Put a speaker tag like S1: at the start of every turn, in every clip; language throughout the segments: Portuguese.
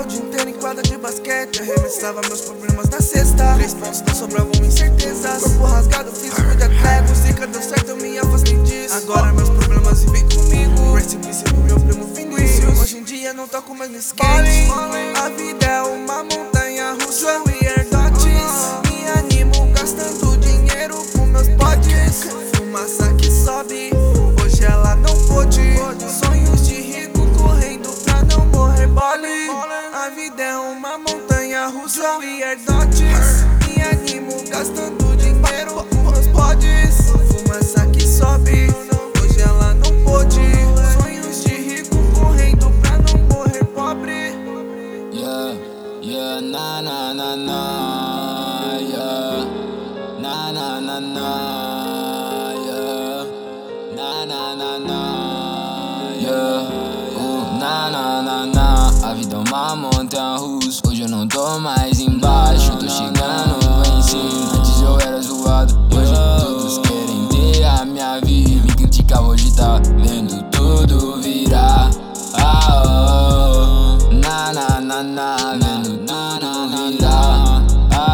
S1: o dia inteiro em quadra de basquete. Arremessava meus problemas na cesta. 3 pontos não sobravam incertezas. Corpo rasgado, físico de atleta. Música deu certo, eu me afastei disso. Agora meus problemas vivem comigo. Recipe pro meu primo Vinícius. Hoje em dia não toco mais no skate. A vida é uma montanha russa e airdots. Me animo gastando dinheiro com meus potes. Fumaça que sobe, hoje ela não pôde. Sonhos de rico correndo pra não morrer bole. A vida é uma montanha russa e airdots. Me animo gastando dinheiro com meus potes. Fumaça que sobe, hoje ela não pôde. Sonhos de rico correndo pra não morrer pobre.
S2: Yeah, yeah, na na na na, yeah, na na na na, yeah, na na na na, yeah, na na na na. A vida é uma montanha russa, hoje eu não tô mais embaixo, tô chegando lá em cima. Antes eu era zoado, hoje todos querem ter a minha vida. Me critica, hoje tá vendo tudo virar. Na na na na, vendo tudo virar.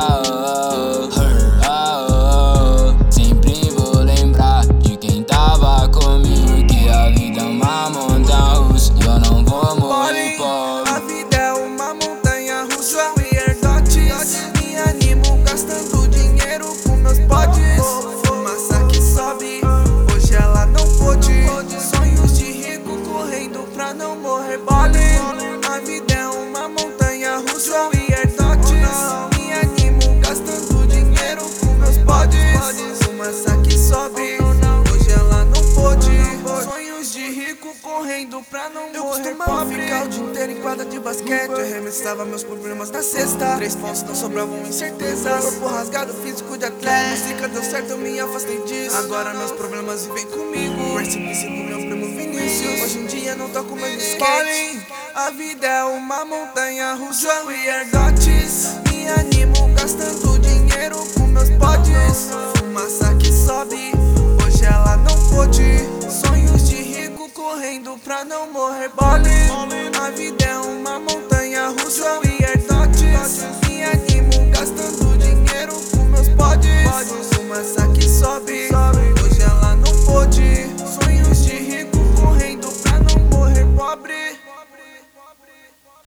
S2: Sempre vou lembrar de quem tava comigo, que a vida é uma montanha russa e eu não vou morrer pobre.
S1: A vida é uma montanha russa e airdots. Me animo gastando dinheiro com meus potes. Fumaça que sobe, hoje ela não pôde. Sonhos de rico correndo pra não morrer bole. A vida é uma montanha russa e airdots. Me animo gastando dinheiro com meus potes. Fumaça que sobe, hoje ela não pôde. Sonhos de rico correndo pra não morrer pobre. Ficar o dia inteiro em quadra de basquete. Arremessava meus problemas na cesta. 3 pontos não sobravam incertezas. Corpo rasgado, físico de atleta. Música deu certo, eu me afastei disso. Agora meus problemas vivem comigo. Recipe pro meu primo Vinícius. Hoje em dia não toco mais no skate. A vida é uma montanha russa e airdots. Me animo gastando dinheiro com meus potes. Fumaça que sobe, hoje ela não pôde. Sonhos de rico correndo pra não morrer bole. A vida é uma montanha russa.